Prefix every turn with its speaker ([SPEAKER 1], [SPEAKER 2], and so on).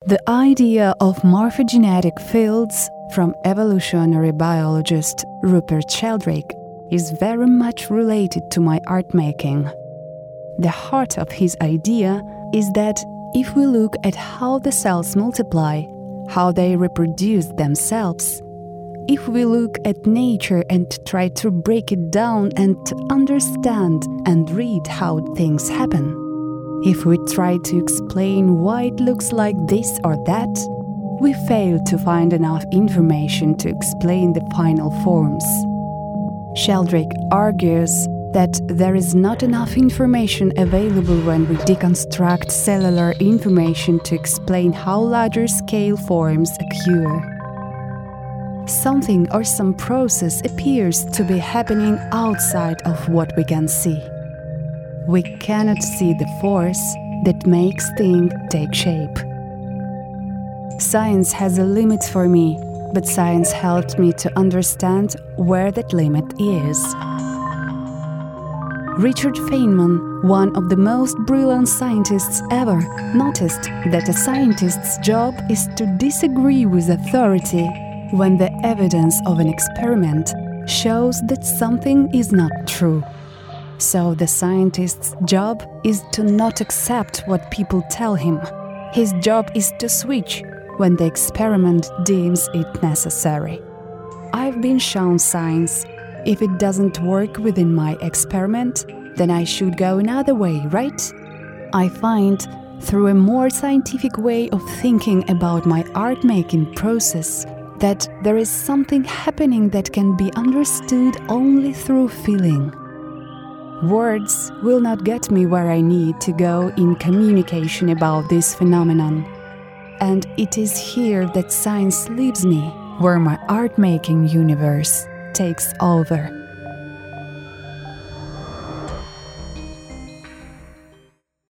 [SPEAKER 1] The idea of morphogenetic fields from evolutionary biologist Rupert Sheldrake is very much related to my art making. The heart of his idea is that if we look at how the cells multiply, how they reproduce themselves, if we look at nature and try to break it down and understand and read how things happen, if we try to explain why it looks like this or that, we fail to find enough information to explain the final forms. Sheldrake argues that there is not enough information available when we deconstruct cellular information to explain how larger scale forms occur. Something or some process appears to be happening outside of what we can see. We cannot see the force that makes things take shape. Science has a limit for me, but science helped me to understand where that limit is. Richard Feynman, one of the most brilliant scientists ever, noticed that a scientist's job is to disagree with authority when the evidence of an experiment shows that something is not true. So the scientist's job is to not accept what people tell him. His job is to switch when the experiment deems it necessary. I've been shown science. If it doesn't work within my experiment, then I should go another way, right? I find, through a more scientific way of thinking about my art-making process, that there is something happening that can be understood only through feeling. Words will not get me where I need to go in communication about this phenomenon. And it is here that science leaves me, where my art-making universe takes over.